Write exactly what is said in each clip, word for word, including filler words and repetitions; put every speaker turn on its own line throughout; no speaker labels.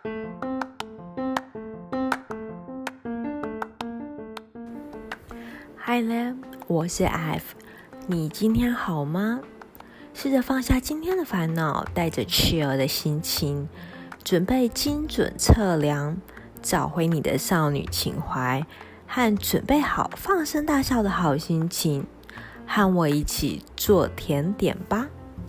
Hi there， 我是 F， 你今天好吗？试着放下今天的烦恼，带着 chill 的心情，准备精准测量，找回你的少女情怀，和准备好放声大笑的好心情，和我一起做甜点吧。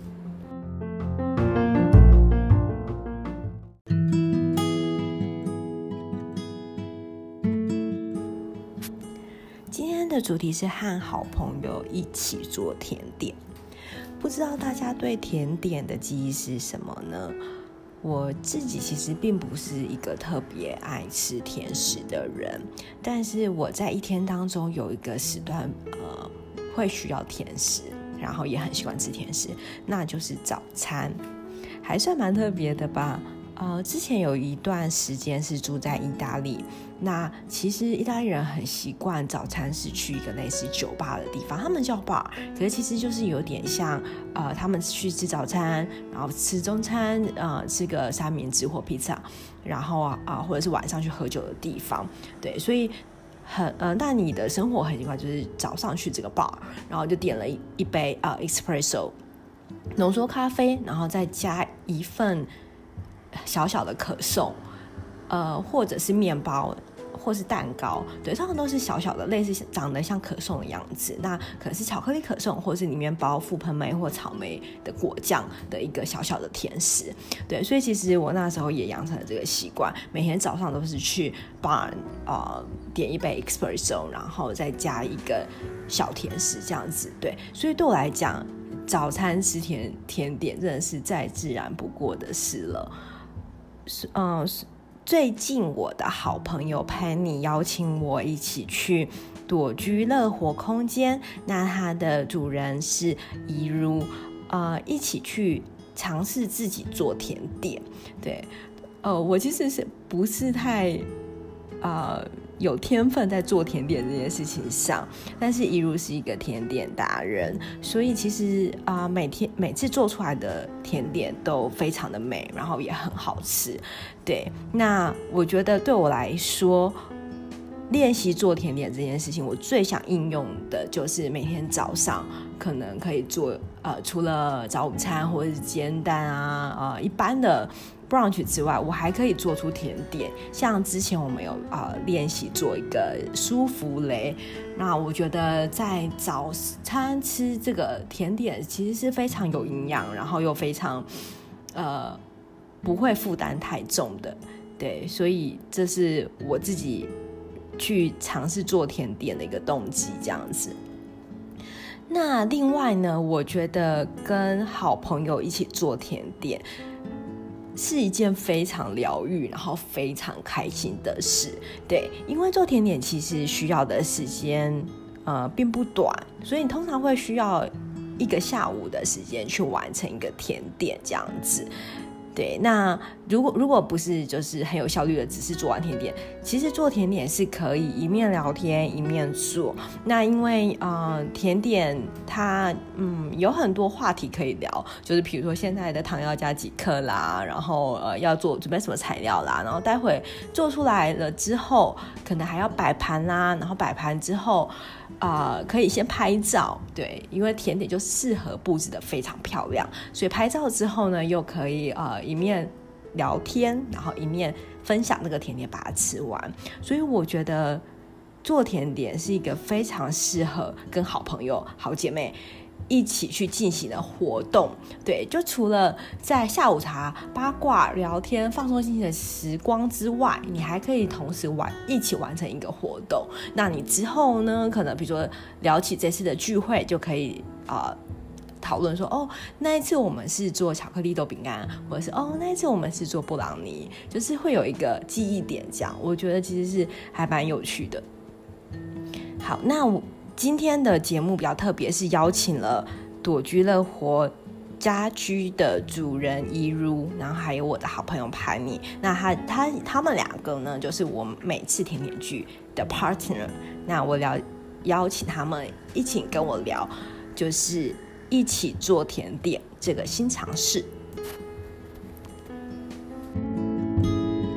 今天的主题是和好朋友一起做甜点。不知道大家对甜点的记忆是什么呢？我自己其实并不是一个特别爱吃甜食的人，但是我在一天当中有一个时段呃会需要甜食，然后也很喜欢吃甜食，那就是早餐，还算蛮特别的吧。呃，之前有一段时间是住在意大利，那其实意大利人很习惯早餐是去一个类似酒吧的地方，他们叫 bar， 可是其实就是有点像呃，他们去吃早餐，然后吃中餐，呃，吃个三明治或披萨，然后啊、呃，或者是晚上去喝酒的地方，对，所以很呃，那你的生活很习惯就是早上去这个 bar， 然后就点了一一杯呃 espresso 浓缩咖啡，然后再加一份小小的可颂，呃，或者是面包，或是蛋糕，对，通常都是小小的，类似长得像可颂的样子。那可能是巧克力可颂，或是里面包覆盆莓或草莓的果酱的一个小小的甜食。对，所以其实我那时候也养成了这个习惯，每天早上都是去 bar 呃点一杯 espresso， 然后再加一个小甜食这样子。对，所以对我来讲，早餐吃甜甜点真的是再自然不过的事了。嗯，最近我的好朋友 Penny 邀请我一起去朵居乐活空间，那它的主人是怡如，呃，一起去尝试自己做甜点。对，呃，我其实是不是太呃有天分在做甜点这件事情上，但是怡如是一个甜点达人，所以其实啊、呃，每天每次做出来的甜点都非常的美，然后也很好吃。对，那我觉得对我来说，练习做甜点这件事情，我最想应用的就是每天早上可能可以做呃，除了早午餐或者是煎蛋啊，呃，一般的brunch之外，我还可以做出甜点。像之前我们有呃练习做一个舒芙蕾，那我觉得在早餐吃这个甜点其实是非常有营养，然后又非常呃不会负担太重的。对，所以这是我自己去尝试做甜点的一个动机，这样子。那另外呢，我觉得跟好朋友一起做甜点是一件非常疗愈，然后非常开心的事。对，因为做甜点其实需要的时间呃并不短，所以你通常会需要一个下午的时间去完成一个甜点这样子。对，那如果如果不是就是很有效率的只是做完甜点，其实做甜点是可以一面聊天一面做。那因为呃甜点它嗯有很多话题可以聊，就是比如说现在的糖要加几克啦，然后呃要做准备什么材料啦，然后待会做出来了之后可能还要摆盘啦，然后摆盘之后呃可以先拍照。对，因为甜点就适合布置的非常漂亮，所以拍照之后呢又可以呃一面聊天，然后一面分享那个甜点把它吃完。所以我觉得做甜点是一个非常适合跟好朋友好姐妹一起去进行的活动。对，就除了在下午茶八卦聊天放松心情的时光之外，你还可以同时完一起完成一个活动。那你之后呢可能比如说聊起这次的聚会就可以呃讨论说，哦，那一次我们是做巧克力豆饼干，或者是哦那一次我们是做布朗尼，就是会有一个记忆点，这样我觉得其实是还蛮有趣的。好，那我今天的节目比较特别，是邀请了朵居乐活家居的主人怡如，然后还有我的好朋友潘妮。那他他他们两个呢，就是我每次甜点剧的 partner。那我聊邀请他们一起跟我聊，就是一起做甜点这个新尝试。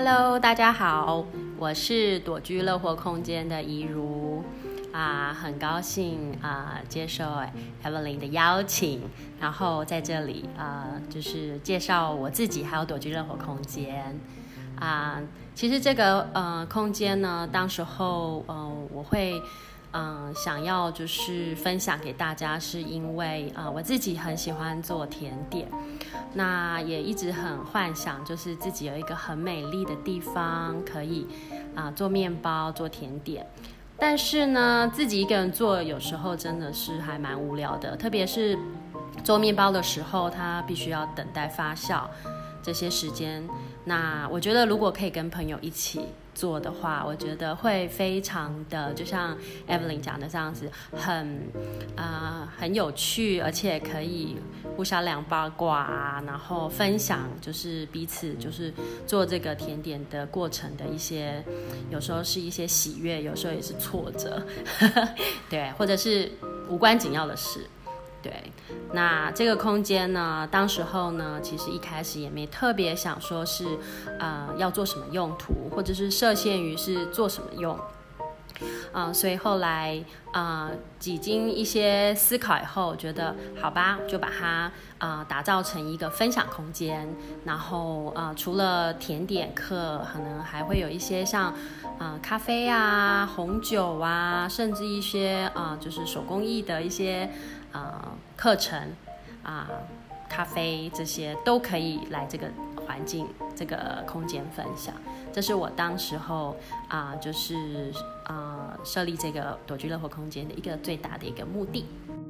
Hello， 大家好，我是朵居乐活空间的怡如啊，很高兴啊接受 Evelyn 的邀请，然后在这里啊就是介绍我自己还有朵居乐活空间啊。其实这个呃空间呢，当时候呃我会嗯、呃、想要就是分享给大家，是因为啊、呃、我自己很喜欢做甜点。那也一直很幻想，就是自己有一个很美丽的地方，可以啊、呃、做面包、做甜点。但是呢，自己一个人做，有时候真的是还蛮无聊的。特别是做面包的时候，它必须要等待发酵这些时间。那我觉得，如果可以跟朋友一起做的话，我觉得会非常的，就像 Evelyn 讲的这样子，很啊、呃、很有趣，而且可以互相聊八卦啊，然后分享就是彼此就是做这个甜点的过程的一些，有时候是一些喜悦，有时候也是挫折，对，或者是无关紧要的事。对，那这个空间呢，当时候呢，其实一开始也没特别想说是，呃，要做什么用途，或者是设限于是做什么用，啊、呃，所以后来啊、呃，几经一些思考以后，觉得好吧，就把它啊、呃、打造成一个分享空间，然后啊、呃，除了甜点课，可能还会有一些像啊、呃、咖啡啊、红酒啊，甚至一些啊、呃、就是手工艺的一些。呃，课程啊、呃，咖啡这些都可以来这个环境、这个空间分享。这是我当时候啊、呃，就是啊、呃，设立这个朵居乐活空间的一个最大的一个目的。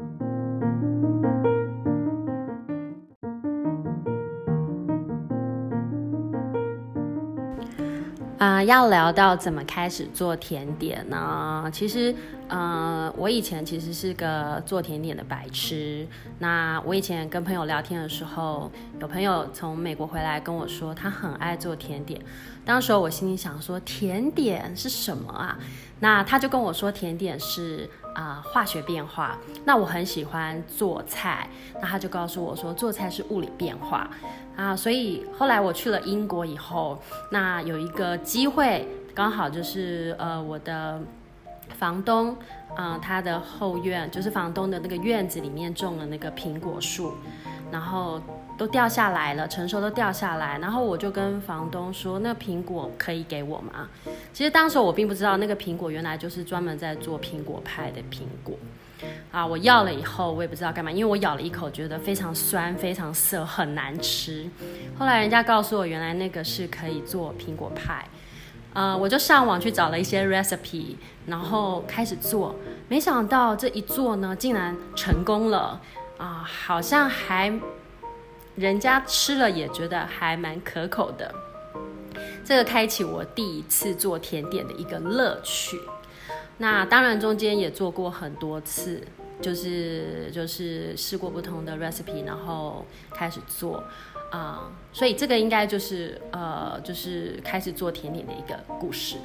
啊、呃，要聊到怎么开始做甜点呢？其实，呃，我以前其实是个做甜点的白痴。那我以前跟朋友聊天的时候，有朋友从美国回来跟我说，他很爱做甜点。当时我心里想说，甜点是什么啊？那他就跟我说，甜点是啊、呃、化学变化。那我很喜欢做菜，那他就告诉我说，做菜是物理变化。啊，所以后来我去了英国以后，那有一个机会，刚好就是呃我的房东，啊、呃、他的后院就是房东的那个院子里面种了那个苹果树，然后都掉下来了，成熟都掉下来，然后我就跟房东说，那苹果可以给我吗？其实当时我并不知道那个苹果原来就是专门在做苹果派的苹果。啊，我要了以后，我也不知道干嘛，因为我咬了一口，觉得非常酸、非常涩，很难吃。后来人家告诉我，原来那个是可以做苹果派。呃，我就上网去找了一些 recipe， 然后开始做。没想到这一做呢，竟然成功了啊、呃！好像还人家吃了也觉得还蛮可口的。这个开启我第一次做甜点的一个乐趣。那当然中间也做过很多次，就是就是试过不同的 recipe， 然后开始做啊、呃，所以这个应该就是呃就是开始做甜点的一个故事。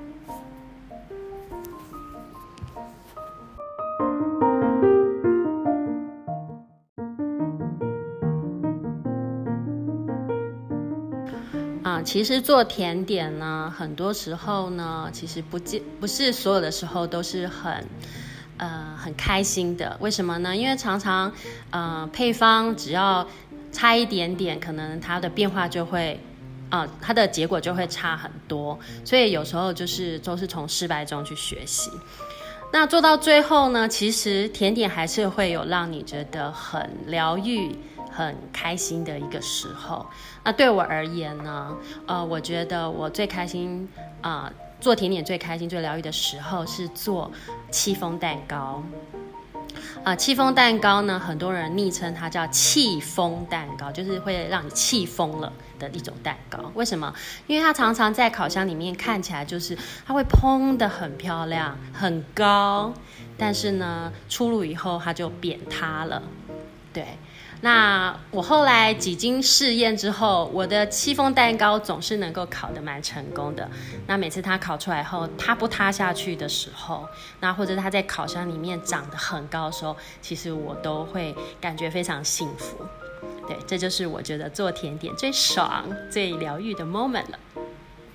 啊、呃，其实做甜点呢，很多时候呢，其实不不是所有的时候都是很，呃，很开心的。为什么呢？因为常常，呃，配方只要差一点点，可能它的变化就会，啊、呃，它的结果就会差很多。所以有时候就是都是从失败中去学习。那做到最后呢，其实甜点还是会有让你觉得很疗愈、很开心的一个时候。那对我而言呢，呃，我觉得我最开心啊、呃，做甜点最开心、最疗愈的时候是做戚风蛋糕。啊、呃，戚风蛋糕呢，很多人昵称它叫气疯蛋糕，就是会让你气疯了的一种蛋糕。为什么？因为它常常在烤箱里面看起来就是它会蓬得很漂亮、很高，但是呢，出炉以后它就扁塌了。对。那我后来几经试验之后，我的戚风蛋糕总是能够烤得蛮成功的。那每次它烤出来后，它不塌下去的时候，那或者它在烤箱里面长得很高的时候，其实我都会感觉非常幸福。对，这就是我觉得做甜点最爽、最疗愈的 moment 了。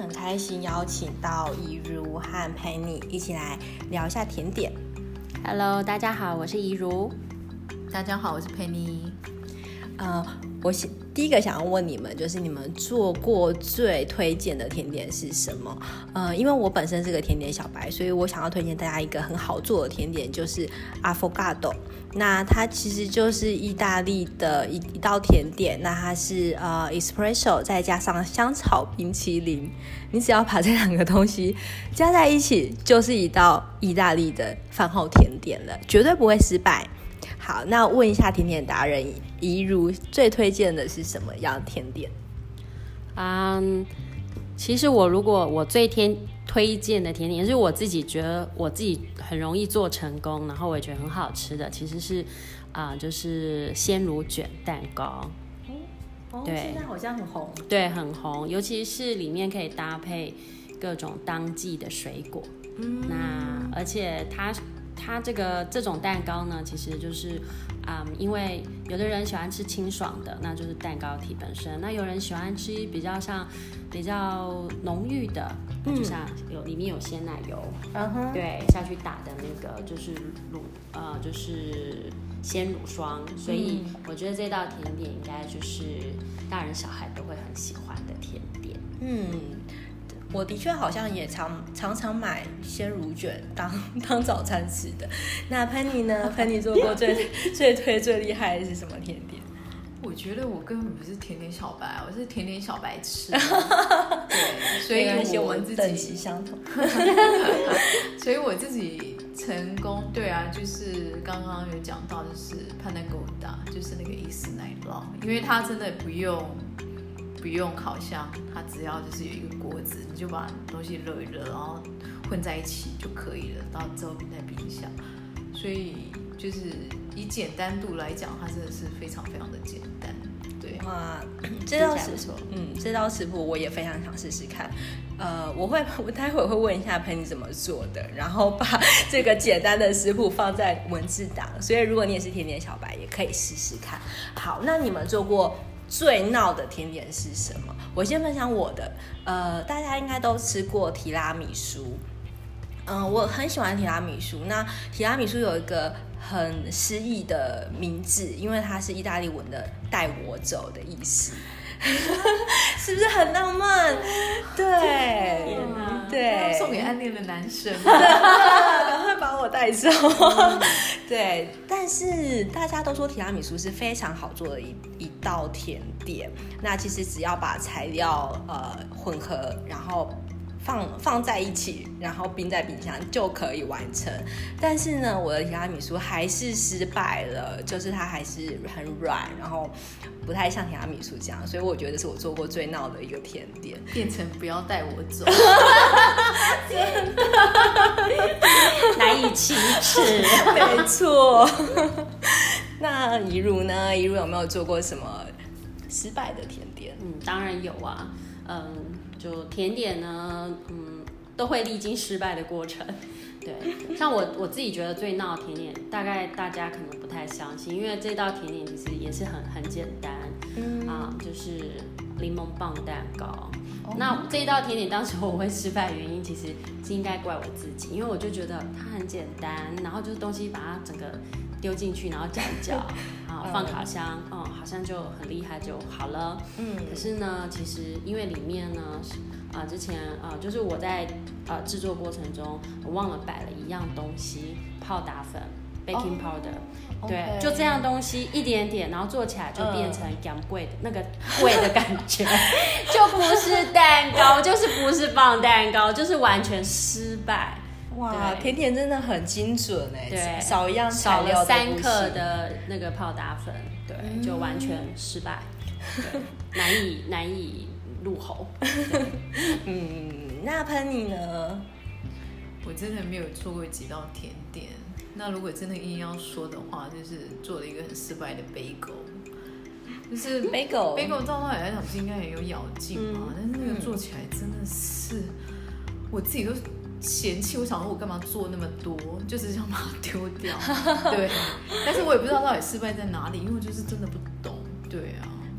很开心邀请到怡如和 Penny 一起来聊一下甜点。
Hello， 大家好，我是怡如。
大家好，我是 Penny。
呃，我第一个想要问你们，就是你们做过最推荐的甜点是什么？呃，因为我本身是个甜点小白，所以我想要推荐大家一个很好做的甜点，就是 Affogato。那它其实就是意大利的一一道甜点，那它是呃 espresso 再加上香草冰淇淋，你只要把这两个东西加在一起，就是一道意大利的饭后甜点了，绝对不会失败。好，那问一下甜点达人怡如，最推荐的是什么样的甜点？
嗯，其实我如果我最天推荐的甜点，是我自己觉得我自己很容易做成功，然后我也觉得很好吃的，其实是啊、呃，就是鲜乳卷蛋糕。
哦，
对，
现在好像很红。
对，很红，尤其是里面可以搭配各种当季的水果。嗯，那而且它。它这个这种蛋糕呢，其实就是，嗯，因为有的人喜欢吃清爽的，那就是蛋糕体本身；那有人喜欢吃比较像比较浓郁的，嗯、就像有里面有鲜奶油，嗯哼，对，下去打的那个就是乳呃就是鲜乳霜，所以我觉得这道甜点应该就是大人小孩都会很喜欢的甜点。
嗯。我的确好像也常常常买鲜乳卷当当早餐吃的。那 Penny 呢？Penny 做过最最推最厉害的是什么甜点？
我觉得我根本不是甜点小白，我是甜点小白痴。对，所以我自己
等级相同。
所以我自己成功，对啊，就是刚刚有讲到，就是 Panna Cotta， 就是那个意式奶酪，因为它真的不用。不用烤箱，它只要就是有一个锅子，你就把东西热一热，然后混在一起就可以了，然后之后冰在冰箱。所以就是以简单度来讲，它真的是非常非常的简单。对，
哇，这道食谱，嗯，这道食谱我也非常想试试看。呃，我会，我待会会问一下 Penny 怎么做的，然后把这个简单的食谱放在文字档，所以如果你也是甜点小白，也可以试试看。好，那你们做过最闹的甜点是什么？我先分享我的，呃，大家应该都吃过提拉米苏，嗯、呃，我很喜欢提拉米苏。那提拉米苏有一个很诗意的名字，因为它是意大利文的“带我走”的意思，是不是很浪漫？对，对，
送给暗恋的男生，
赶快把我带走。对，但是大家都说提拉米苏是非常好做的一一道甜点。那其实只要把材料呃混合，然后放放在一起，然后冰在冰箱就可以完成。但是呢，我的提拉米苏还是失败了，就是它还是很软，然后不太像提拉米苏这样，所以我觉得是我做过最闹的一个甜点。
变成不要带我走，
真的
难以启齿。
没错。那怡如呢？怡如有没有做过什么失败的甜点？
嗯，当然有啊。嗯，就甜点呢，嗯，都会历经失败的过程。对，像我我自己觉得最闹的甜点，大概大家可能不太相信，因为这道甜点其实也是很很简单，嗯啊，就是柠檬棒蛋糕。哦、那这一道甜点当时我会失败的原因，其实是应该怪我自己，因为我就觉得它很简单，然后就是东西把它整个丢进去，然后搅一搅，啊，放烤箱，哦、嗯，好像就很厉害就好了。嗯，可是呢，其实因为里面呢，啊、呃，之前啊、呃，就是我在呃制作过程中，我忘了摆了一样东西，泡打粉 （baking powder）、哦。对， okay. 就这样东西一点点，然后做起来就变成干贵的、嗯、那个贵的感觉，就不是蛋糕，就是不是棒蛋糕，就是完全失败。
哇，甜甜真的很精准哎，
对，
少一样材料
少了三克的那个泡打粉，对，嗯、就完全失败，对，难以难以入喉。
嗯，那 Penny 呢？
我真的没有做过几道甜点。那如果真的硬要说的话，就是做了一个很失败的 bagel。就是
bagel
bagel 照道理来讲是应该很有咬劲嘛、嗯，但是那个做起来真的是，我自己都嫌弃，我想说我干嘛做那么多，就只想把它丢掉。对，但是我也不知道到底失败在哪里，因为我就是真的不懂。对啊，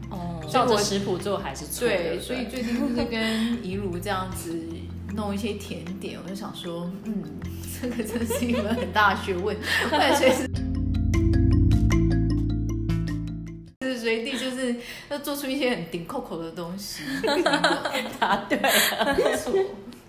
哦，
照着食谱做还是错的。
对，所以最近就是跟怡如这样子弄一些甜点，我就想说，嗯，这个真是一门很大的学问，不然随时随时随地就是要做出一些很顶扣口的东西。
答对了，
没错。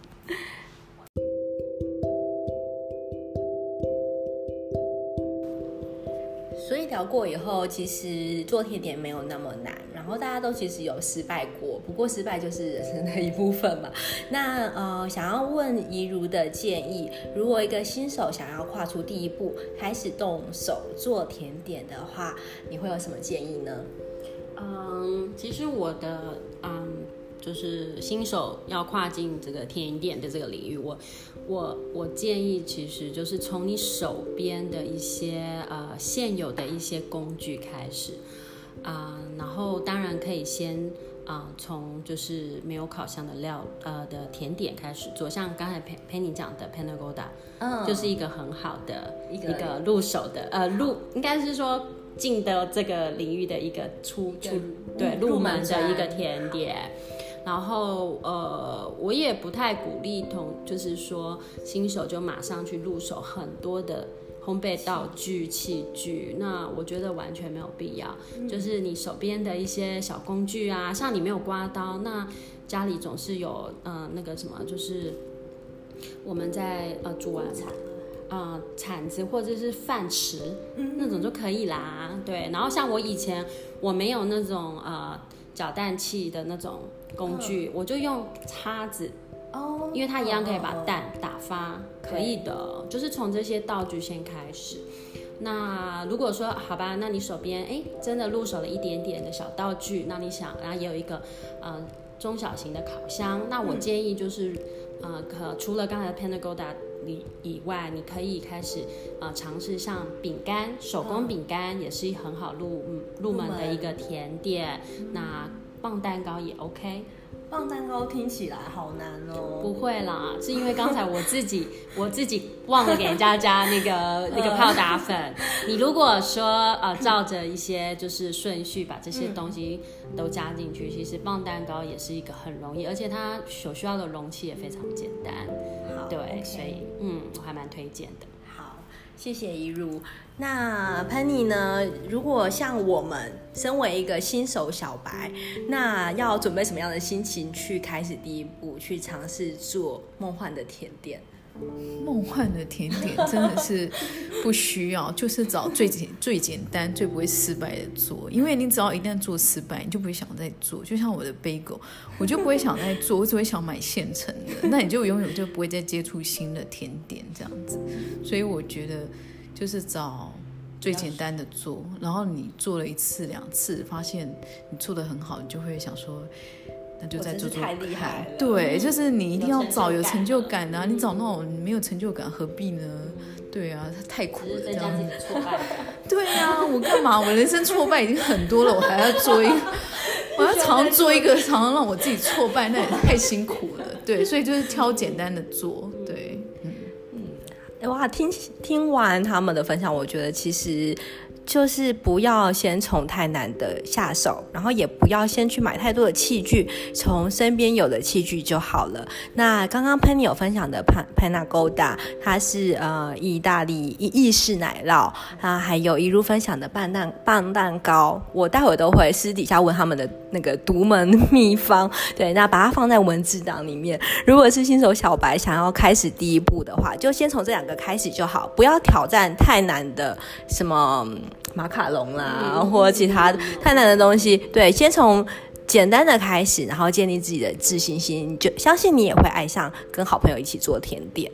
所以聊过以后，其实做甜点没有那么难，然后大家都其实有失败过，不过失败就是人生的一部分嘛。那呃，想要问怡如的建议，如果一个新手想要跨出第一步，开始动手做甜点的话，你会有什么建议呢？
嗯，其实我的嗯。就是新手要跨进这个甜点的这个领域，我我我建议，其实就是从你手边的一些呃现有的一些工具开始啊、呃，然后当然可以先啊、呃、从就是没有烤箱的料呃的甜点开始做，像刚才佩佩妮讲的 Panna Cotta， 嗯，就是一个很好的一个一个入手的呃入应该是说进的这个领域的一个出出对入门的一个甜点。然后呃，我也不太鼓励同，就是说新手就马上去入手很多的烘焙道具器具，那我觉得完全没有必要。嗯、就是你手边的一些小工具啊，像你没有刮刀，那家里总是有呃那个什么，就是我们在呃煮完呃铲子或者是饭匙、嗯、那种就可以啦。对，然后像我以前我没有那种呃搅蛋器的那种工具，我就用叉子哦，因为它一样可以把蛋打发，可以的，就是从这些道具先开始。那如果说好吧，那你手边哎真的入手了一点点的小道具，那你想，然后也有一个呃中小型的烤箱，那我建议就是、嗯、呃可除了刚才的 Panna Cotta以外，你可以开始呃尝试像饼干，手工饼干也是很好入入门的一个甜点。嗯、那棒蛋糕也 OK。
棒蛋糕听起来好难哦。
不会啦，是因为刚才我自己我自己忘了给人家加那个那个泡打粉。你如果说呃照着一些就是顺序把这些东西都加进去，其实棒蛋糕也是一个很容易，而且它所需要的容器也非常简单。好，对， okay. 所以嗯，我还蛮推荐的。
好，谢谢怡如。那 Penny 呢？如果像我们身为一个新手小白，那要准备什么样的心情去开始第一步，去尝试做梦幻的甜点？
梦幻的甜点真的是不需要，就是找最简最简单、最不会失败的做。因为你只要一旦做失败，你就不会想再做。就像我的bagel，我就不会想再做，我只会想买现成的。那你就永远就不会再接触新的甜点这样子。所以我觉得就是找最简单的做，然后你做了一次两次，发现你做得很好，你就会想说那就再做做看。
太厉害了。
对，就是你一定要找有成就感的、啊、你找那种没有成就感何必呢？对啊，太苦了这样子。
挫败
对啊，我干嘛？我人生挫败已经很多了，我还要做一个，我要常常做一个，常常让我自己挫败，那也太辛苦了。对，所以就是挑简单的做。对，嗯
嗯，哇，听听完他们的分享，我觉得其实就是不要先从太难的下手，然后也不要先去买太多的器具，从身边有的器具就好了。那刚刚 Penny 有分享的 Panna Cotta， 它是呃意大利意式奶酪啊，还有一如分享的棒蛋棒蛋糕，我待会都会私底下问他们的那个独门秘方。对，那把它放在文字档里面。如果是新手小白想要开始第一步的话，就先从这两个开始就好，不要挑战太难的什么马卡龙啦、嗯、或其他太难的东西。对，先从简单的开始，然后建立自己的自信心，就相信你也会爱上跟好朋友一起做甜点。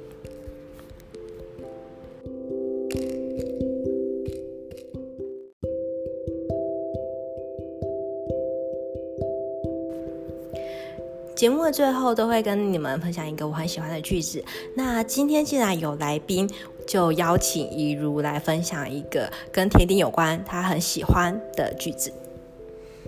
节目的最后都会跟你们分享一个我很喜欢的句子。那今天既然有来宾，就邀请怡如来分享一个跟甜点有关她很喜欢的句子。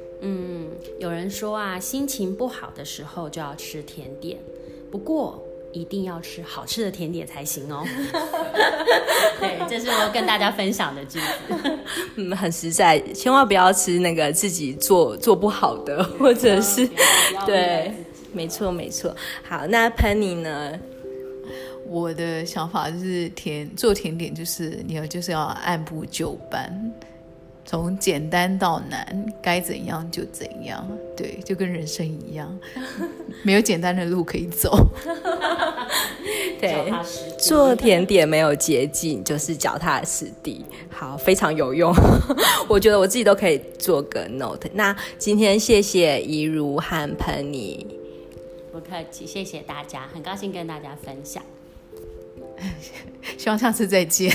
嗯，有人说啊，心情不好的时候就要吃甜点，不过一定要吃好吃的甜点才行哦。对，这是我跟大家分享的句子。
嗯，很实在，千万不要吃那个自己做做不好的，或者是对，没错没错。好，那 Penny 呢？
我的想法就是甜做甜点就是你要就是要按部就班，从简单到难，该怎样就怎样，对，就跟人生一样，没有简单的路可以走。
对，做甜点没有捷径，就是脚踏实地。好，非常有用。我觉得我自己都可以做个 note。那今天谢谢怡如和Penny，
不客气，谢谢大家，很高兴跟大家分享。
希望下次再见。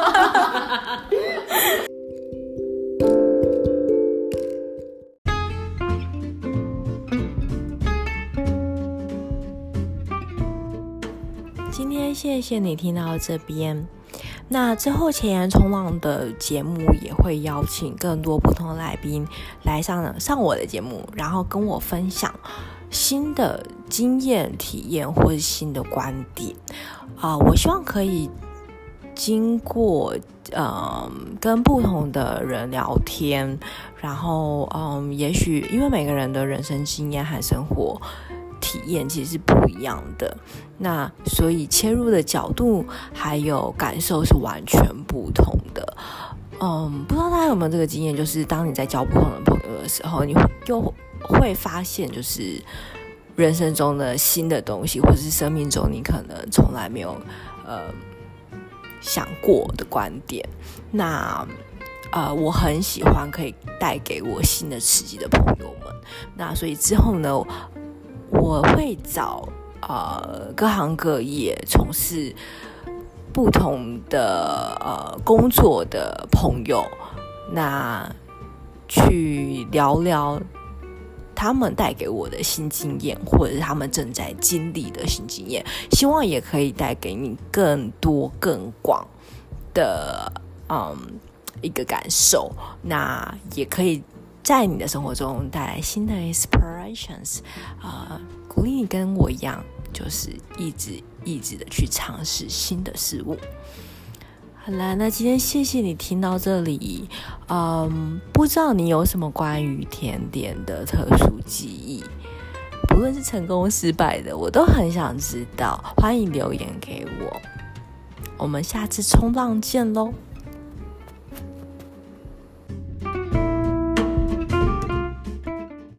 今天谢谢你听到这边，那之后前沿冲浪的节目也会邀请更多不同的来宾来上上我的节目，然后跟我分享新的经验体验或是新的观点啊、呃，我希望可以经过呃跟不同的人聊天，然后嗯，也许因为每个人的人生经验和生活体验其实是不一样的，那所以切入的角度还有感受是完全不同的。嗯，不知道大家有没有这个经验，就是当你在交不同的朋友的时候，你又会发现就是人生中的新的东西，或者是生命中你可能从来没有呃想过的观点。那呃，我很喜欢可以带给我新的刺激的朋友们。那所以之后呢，我会找呃各行各业从事不同的呃工作的朋友，那去聊聊他们带给我的新经验，或者是他们正在经历的新经验，希望也可以带给你更多更广的嗯一个感受，那也可以在你的生活中带来新的 inspirations， 呃，鼓励你跟我一样，就是一直一直的去尝试新的事物。好啦，那今天谢谢你听到这里，嗯，不知道你有什么关于甜点的特殊记忆，不论是成功失败的，我都很想知道，欢迎留言给我。我们下次冲浪见咯。